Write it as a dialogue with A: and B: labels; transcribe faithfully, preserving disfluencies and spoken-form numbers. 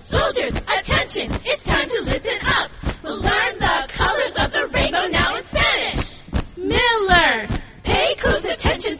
A: Soldiers, attention, it's time to listen up. We'll learn the colors of the rainbow now in Spanish. Miller, pay close attention